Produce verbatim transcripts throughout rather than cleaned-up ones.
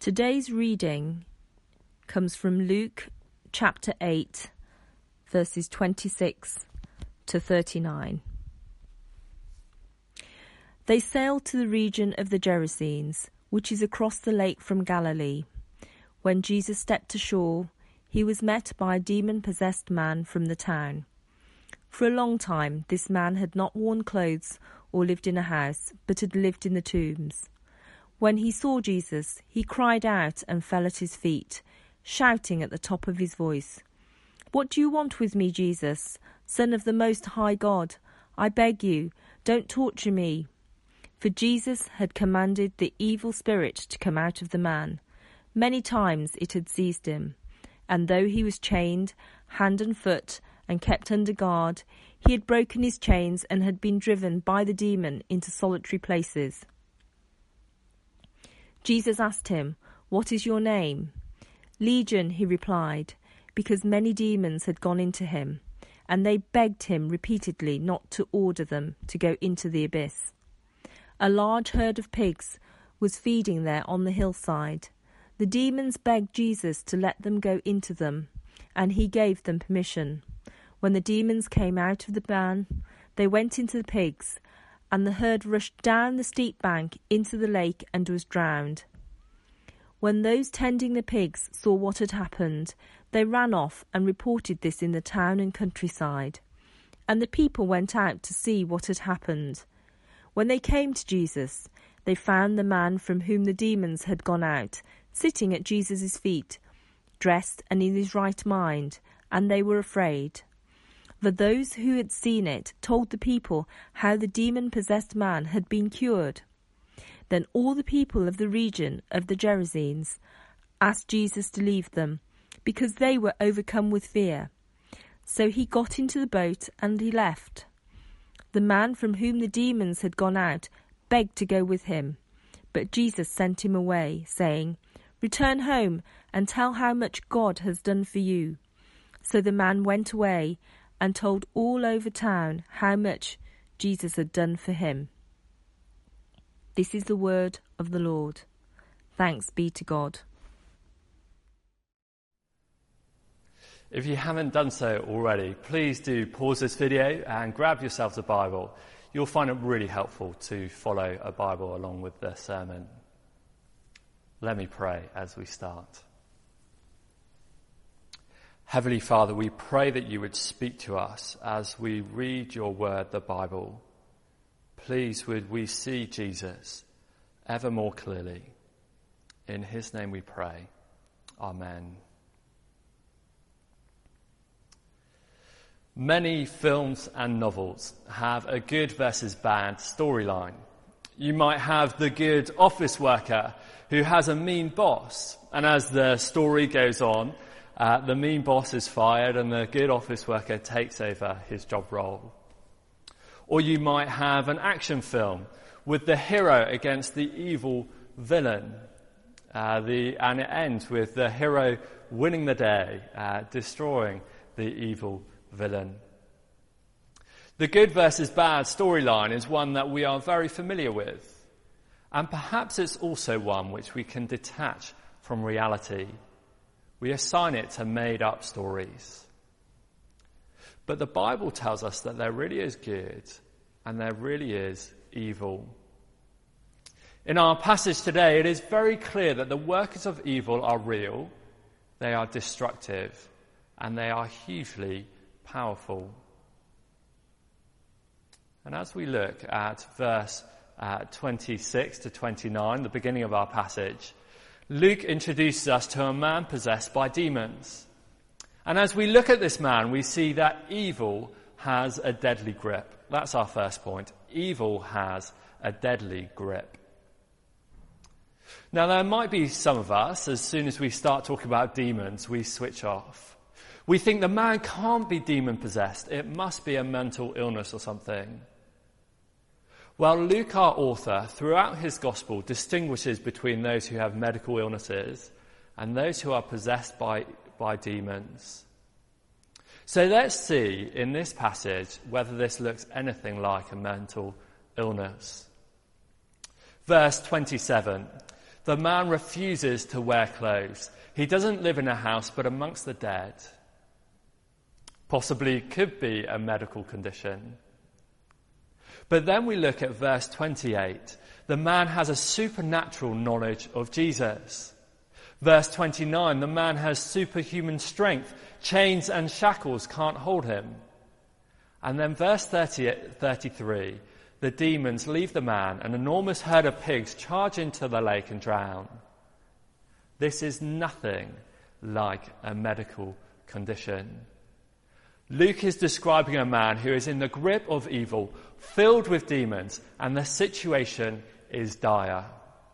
Today's reading comes from Luke chapter eight, verses twenty-six to thirty-nine. They sailed to the region of the Gerasenes, which is across the lake from Galilee. When Jesus stepped ashore, he was met by a demon-possessed man from the town. For a long time, this man had not worn clothes or lived in a house, but had lived in the tombs. When he saw Jesus, he cried out and fell at his feet, shouting at the top of his voice, "What do you want with me, Jesus, Son of the Most High God? I beg you, don't torture me." For Jesus had commanded the evil spirit to come out of the man. Many times it had seized him, and though he was chained hand and foot and kept under guard, he had broken his chains and had been driven by the demon into solitary places. Jesus asked him, "What is your name?" "Legion," he replied, because many demons had gone into him, and they begged him repeatedly not to order them to go into the abyss. A large herd of pigs was feeding there on the hillside. The demons begged Jesus to let them go into them, and he gave them permission. When the demons came out of the man, they went into the pigs, and the herd rushed down the steep bank into the lake and was drowned. When those tending the pigs saw what had happened, they ran off and reported this in the town and countryside. And the people went out to see what had happened. When they came to Jesus, they found the man from whom the demons had gone out, sitting at Jesus' feet, dressed and in his right mind, and they were afraid. For those who had seen it told the people how the demon-possessed man had been cured. Then all the people of the region of the Gerasenes asked Jesus to leave them, because they were overcome with fear. So he got into the boat and he left. The man from whom the demons had gone out begged to go with him, but Jesus sent him away, saying, "Return home and tell how much God has done for you." So the man went away and told all over town how much Jesus had done for him. This is the word of the Lord. Thanks be to God. If you haven't done so already, please do pause this video and grab yourselves a Bible. You'll find it really helpful to follow a Bible along with the sermon. Let me pray as we start. Heavenly Father, we pray that you would speak to us as we read your word, the Bible. Please would we see Jesus ever more clearly. In his name we pray. Amen. Many films and novels have a good versus bad storyline. You might have the good office worker who has a mean boss, and as the story goes on, Uh, the mean boss is fired and the good office worker takes over his job role. Or you might have an action film with the hero against the evil villain. Uh, the, and it ends with the hero winning the day, uh, destroying the evil villain. The good versus bad storyline is one that we are very familiar with. And perhaps it's also one which we can detach from reality. We assign it to made-up stories. But the Bible tells us that there really is good and there really is evil. In our passage today, it is very clear that the workers of evil are real, they are destructive, and they are hugely powerful. And as we look at verse uh, twenty-six to twenty-nine, the beginning of our passage, Luke introduces us to a man possessed by demons. And as we look at this man, we see that evil has a deadly grip. That's our first point. Evil has a deadly grip. Now, there might be some of us, as soon as we start talking about demons, we switch off. We think the man can't be demon-possessed. It must be a mental illness or something. Well, Luke, our author, throughout his gospel, distinguishes between those who have medical illnesses and those who are possessed by, by demons. So let's see in this passage whether this looks anything like a mental illness. Verse twenty-seven. The man refuses to wear clothes. He doesn't live in a house, but amongst the dead. Possibly could be a medical condition. But then we look at verse twenty-eight. The man has a supernatural knowledge of Jesus. Verse twenty-nine, the man has superhuman strength. Chains and shackles can't hold him. And then verse thirty, thirty-three, the demons leave the man. An enormous herd of pigs charge into the lake and drown. This is nothing like a medical condition. Luke is describing a man who is in the grip of evil, filled with demons, and the situation is dire.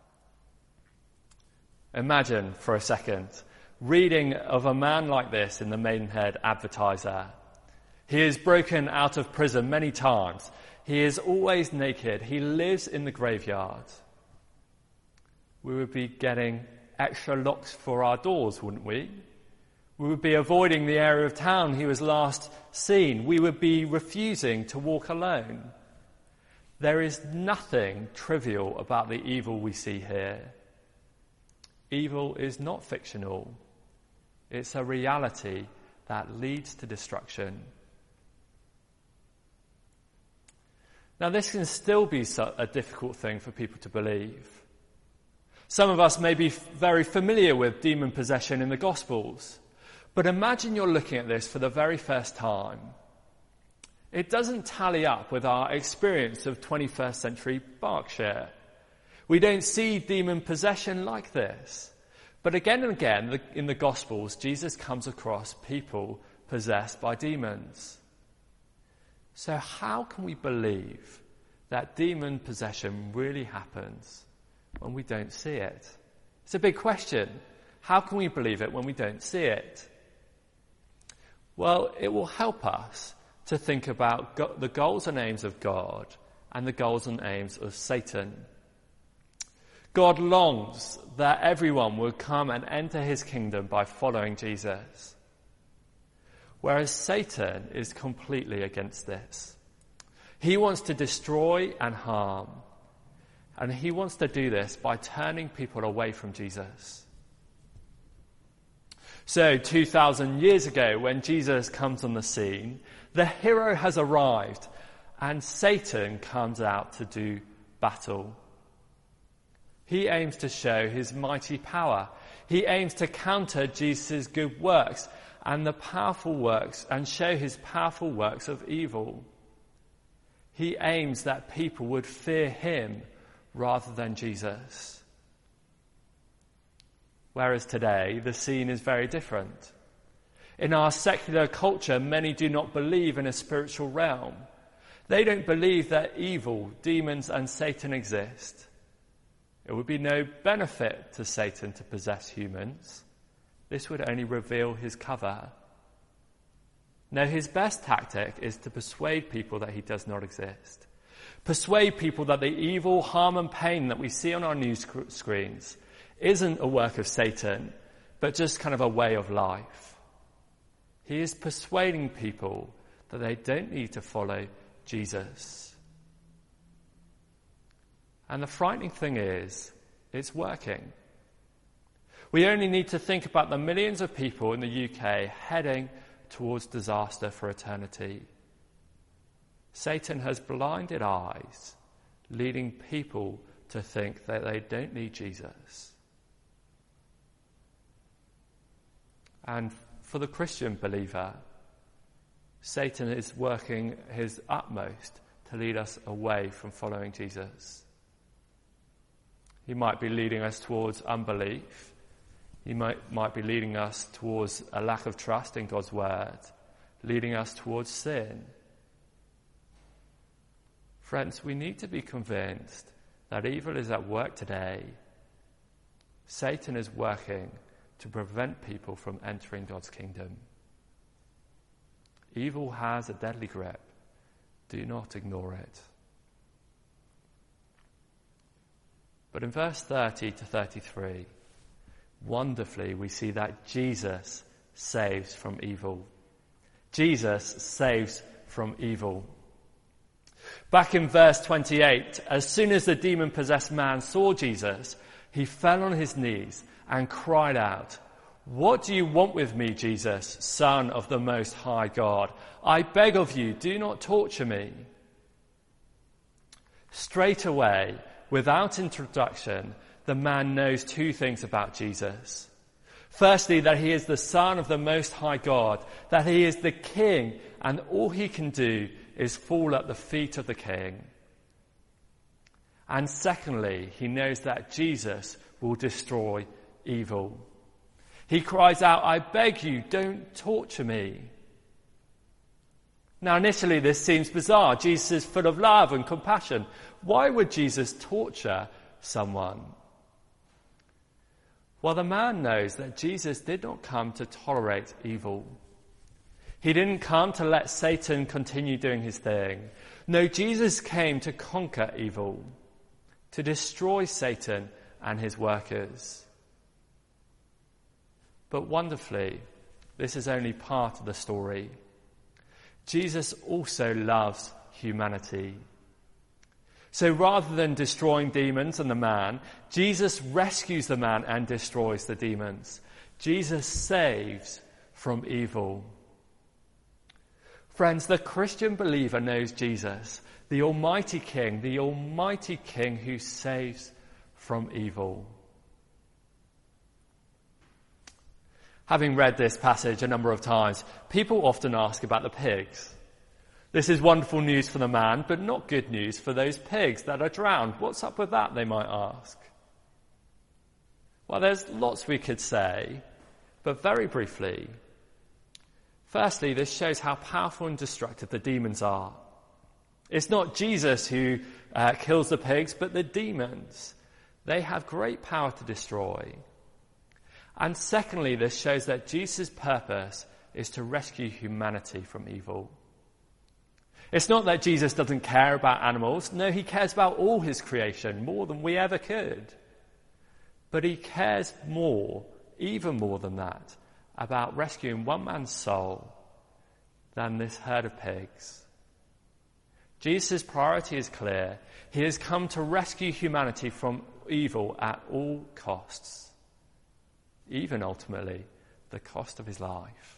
Imagine for a second reading of a man like this in the Maidenhead Advertiser. He is broken out of prison many times. He is always naked. He lives in the graveyard. We would be getting extra locks for our doors, wouldn't we? We would be avoiding the area of town he was last seen. We would be refusing to walk alone. There is nothing trivial about the evil we see here. Evil is not fictional. It's a reality that leads to destruction. Now, this can still be a difficult thing for people to believe. Some of us may be very familiar with demon possession in the Gospels, but imagine you're looking at this for the very first time. It doesn't tally up with our experience of twenty-first century Berkshire. We don't see demon possession like this. But again and again in the Gospels, Jesus comes across people possessed by demons. So how can we believe that demon possession really happens when we don't see it? It's a big question. How can we believe it when we don't see it? Well, it will help us to think about go- the goals and aims of God and the goals and aims of Satan. God longs that everyone will come and enter his kingdom by following Jesus. Whereas Satan is completely against this. He wants to destroy and harm. And he wants to do this by turning people away from Jesus. So, two thousand years ago, when Jesus comes on the scene, the hero has arrived and Satan comes out to do battle. He aims to show his mighty power. He aims to counter Jesus' good works and the powerful works and show his powerful works of evil. He aims that people would fear him rather than Jesus. Whereas today, the scene is very different. In our secular culture, many do not believe in a spiritual realm. They don't believe that evil, demons, and Satan exist. It would be no benefit to Satan to possess humans. This would only reveal his cover. No, his best tactic is to persuade people that he does not exist. Persuade people that the evil, harm and pain that we see on our news sc- screens isn't a work of Satan, but just kind of a way of life. He is persuading people that they don't need to follow Jesus. And the frightening thing is, it's working. We only need to think about the millions of people in the U K heading towards disaster for eternity. Satan has blinded eyes, leading people to think that they don't need Jesus. And for the Christian believer, Satan is working his utmost to lead us away from following Jesus. He might be leading us towards unbelief. He might, might be leading us towards a lack of trust in God's word, leading us towards sin. Friends, we need to be convinced that evil is at work today. Satan is working to prevent people from entering God's kingdom. Evil has a deadly grip. Do not ignore it. But in verse thirty to thirty-three, wonderfully we see that Jesus saves from evil. Jesus saves from evil. Back in verse twenty-eight, as soon as the demon-possessed man saw Jesus, He fell on his knees and cried out, "What do you want with me, Jesus, Son of the Most High God? I beg of you, do not torture me." Straight away, without introduction, the man knows two things about Jesus. Firstly, that he is the Son of the Most High God, that he is the King, and all he can do is fall at the feet of the King. And secondly, he knows that Jesus will destroy evil. He cries out, "I beg you, don't torture me." Now, initially, this seems bizarre. Jesus is full of love and compassion. Why would Jesus torture someone? Well, the man knows that Jesus did not come to tolerate evil. He didn't come to let Satan continue doing his thing. No, Jesus came to conquer evil, to destroy Satan and his workers. But wonderfully, this is only part of the story. Jesus also loves humanity. So rather than destroying demons and the man, Jesus rescues the man and destroys the demons. Jesus saves from evil. Friends, the Christian believer knows Jesus, the Almighty King, the Almighty King who saves from evil. Having read this passage a number of times, people often ask about the pigs. This is wonderful news for the man, but not good news for those pigs that are drowned. What's up with that, they might ask? Well, there's lots we could say, but very briefly. Firstly, this shows how powerful and destructive the demons are. It's not Jesus who uh, kills the pigs, but the demons. They have great power to destroy. And secondly, this shows that Jesus' purpose is to rescue humanity from evil. It's not that Jesus doesn't care about animals. No, he cares about all his creation, more than we ever could. But he cares more, even more than that, about rescuing one man's soul than this herd of pigs. Jesus' priority is clear. He has come to rescue humanity from evil at all costs, even ultimately the cost of his life.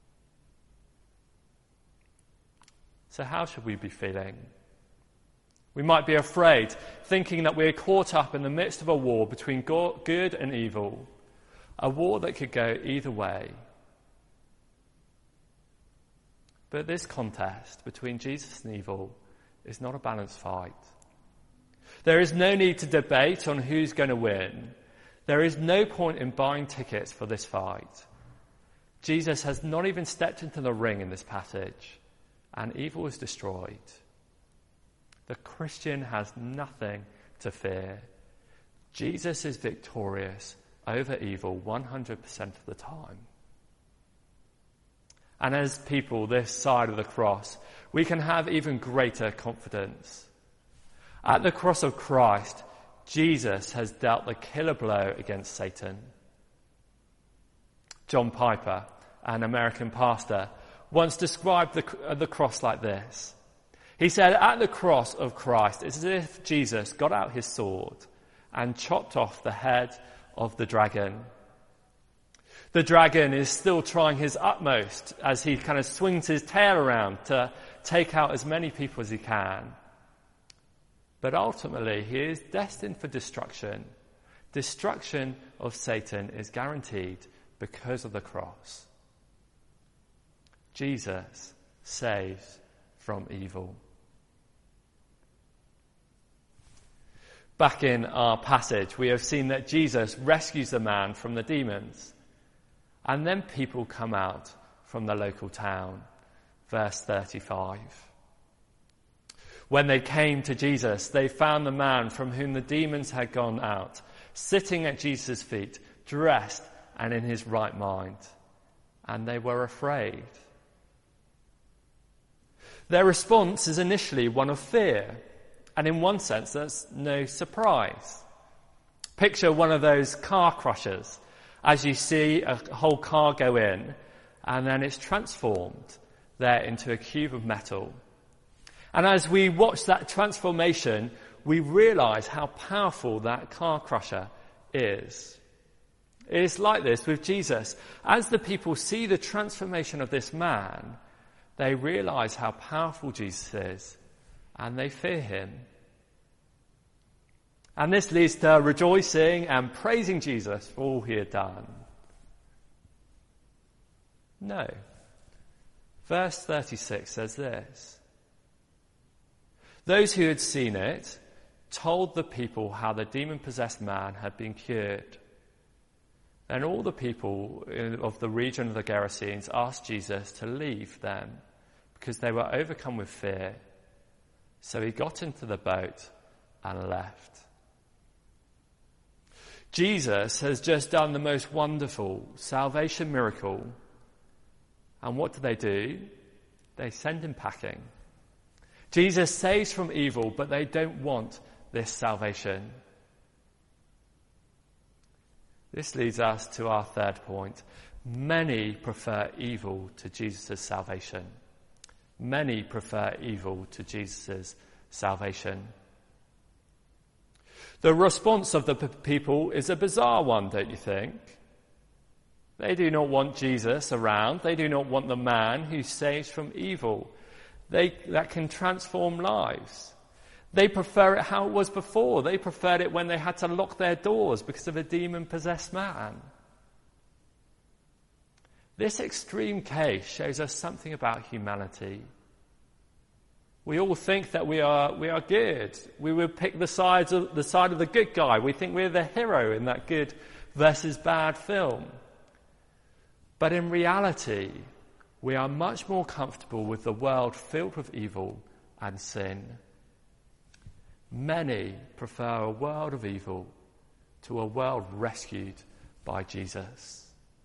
So how should we be feeling? We might be afraid, thinking that we're caught up in the midst of a war between good and evil, a war that could go either way. But this contest between Jesus and evil is not a balanced fight. There is no need to debate on who's going to win. There is no point in buying tickets for this fight. Jesus has not even stepped into the ring in this passage, and evil is destroyed. The Christian has nothing to fear. Jesus is victorious over evil one hundred percent of the time. And as people this side of the cross, we can have even greater confidence. At the cross of Christ, Jesus has dealt the killer blow against Satan. John Piper, an American pastor, once described the, uh, the cross like this. He said, at the cross of Christ, it's as if Jesus got out his sword and chopped off the head of the dragon. The dragon is still trying his utmost as he kind of swings his tail around to take out as many people as he can. But ultimately, he is destined for destruction. Destruction of Satan is guaranteed because of the cross. Jesus saves from evil. Back in our passage, we have seen that Jesus rescues the man from the demons. And then people come out from the local town. Verse thirty-five. When they came to Jesus, they found the man from whom the demons had gone out, sitting at Jesus' feet, dressed and in his right mind. And they were afraid. Their response is initially one of fear. And in one sense, that's no surprise. Picture one of those car crushes as you see a whole car go in, and then it's transformed there into a cube of metal. And as we watch that transformation, we realize how powerful that car crusher is. It is like this with Jesus. As the people see the transformation of this man, they realize how powerful Jesus is, and they fear him. And this leads to rejoicing and praising Jesus for all he had done. No. Verse thirty-six says this. Those who had seen it told the people how the demon-possessed man had been cured. Then all the people of the region of the Gerasenes asked Jesus to leave them because they were overcome with fear. So he got into the boat and left. Jesus has just done the most wonderful salvation miracle. And what do they do? They send him packing. Jesus saves from evil, but they don't want this salvation. This leads us to our third point. Many prefer evil to Jesus' salvation. Many prefer evil to Jesus' salvation. The response of the p- people is a bizarre one, don't you think? They do not want Jesus around. They do not want the man who saves from evil. They, that can transform lives. They prefer it how it was before. They preferred it when they had to lock their doors because of a demon-possessed man. This extreme case shows us something about humanity. We all think that we are we are good. We would pick the sides of the side of the good guy. We think we're the hero in that good versus bad film. But in reality, we are much more comfortable with the world filled with evil and sin. Many prefer a world of evil to a world rescued by Jesus.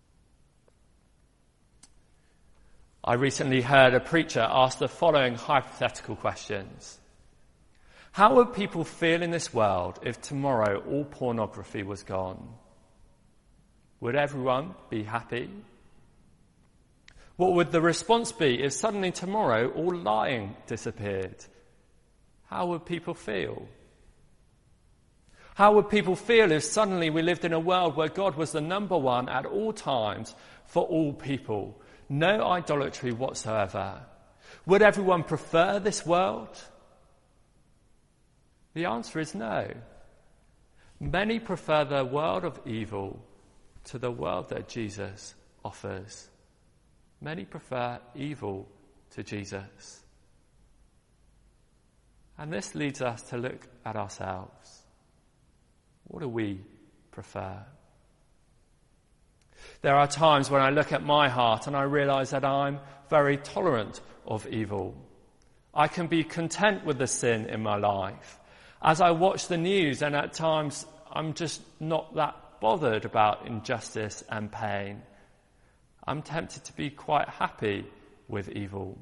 I recently heard a preacher ask the following hypothetical questions. How would people feel in this world if tomorrow all pornography was gone? Would everyone be happy? What would the response be if suddenly tomorrow all lying disappeared? How would people feel? How would people feel if suddenly we lived in a world where God was the number one at all times for all people? No idolatry whatsoever. Would everyone prefer this world? The answer is no. Many prefer the world of evil to the world that Jesus offers. Many prefer evil to Jesus. And this leads us to look at ourselves. What do we prefer? There are times when I look at my heart and I realize that I'm very tolerant of evil. I can be content with the sin in my life. As I watch the news, and at times I'm just not that bothered about injustice and pain. I'm tempted to be quite happy with evil.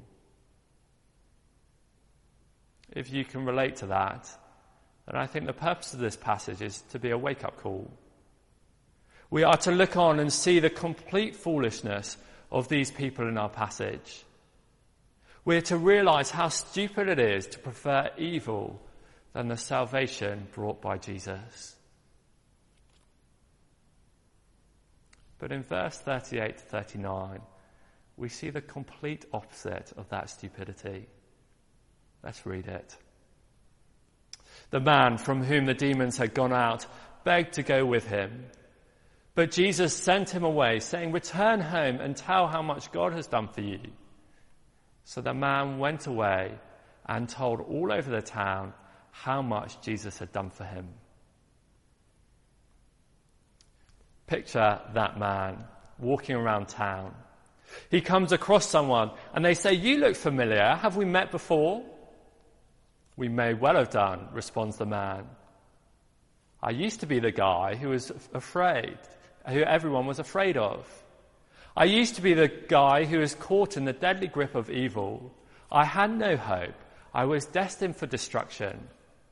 If you can relate to that, then I think the purpose of this passage is to be a wake-up call. We are to look on and see the complete foolishness of these people in our passage. We're to realize how stupid it is to prefer evil than the salvation brought by Jesus. But in verse thirty-eight to thirty-nine, we see the complete opposite of that stupidity. Let's read it. The man from whom the demons had gone out begged to go with him. But Jesus sent him away, saying, "Return home and tell how much God has done for you." So the man went away and told all over the town how much Jesus had done for him. Picture that man walking around town. He comes across someone and they say, "You look familiar. Have we met before?" "We may well have done," responds the man. "I used to be the guy who was afraid, who everyone was afraid of. I used to be the guy who was caught in the deadly grip of evil. I had no hope. I was destined for destruction.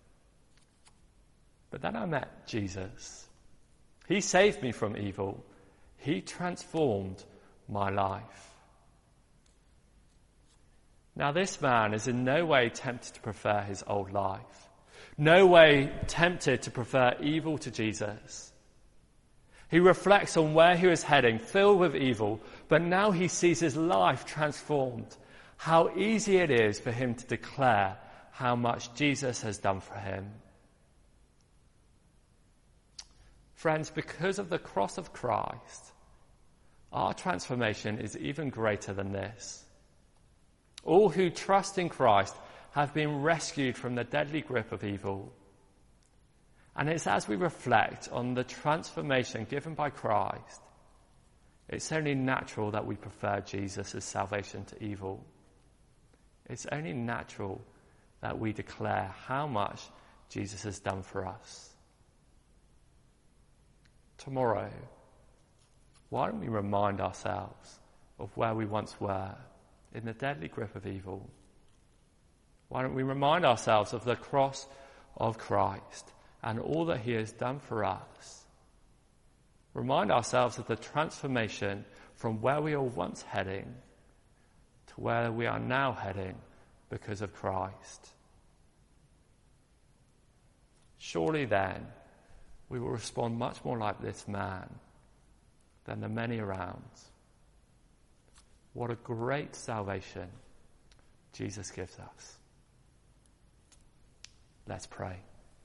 But then I met Jesus. He saved me from evil. He transformed my life." Now this man is in no way tempted to prefer his old life. No way tempted to prefer evil to Jesus. He reflects on where he was heading, filled with evil, but now he sees his life transformed. How easy it is for him to declare how much Jesus has done for him. Friends, because of the cross of Christ, our transformation is even greater than this. All who trust in Christ have been rescued from the deadly grip of evil. And it's as we reflect on the transformation given by Christ, it's only natural that we prefer Jesus' salvation to evil. It's only natural that we declare how much Jesus has done for us. Tomorrow, why don't we remind ourselves of where we once were in the deadly grip of evil? Why don't we remind ourselves of the cross of Christ and all that he has done for us? Remind ourselves of the transformation from where we were once heading to where we are now heading because of Christ. Surely then, we will respond much more like this man than the many around. What a great salvation Jesus gives us. Let's pray.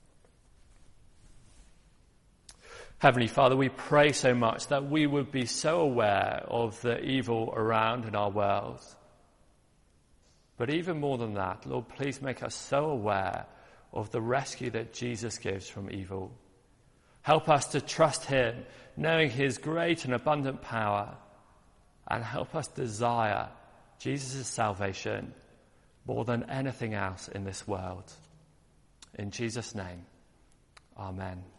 Heavenly Father, we pray so much that we would be so aware of the evil around in our world. But even more than that, Lord, please make us so aware of the rescue that Jesus gives from evil. Help us to trust him, knowing his great and abundant power, and help us desire Jesus' salvation more than anything else in this world. In Jesus' name, amen.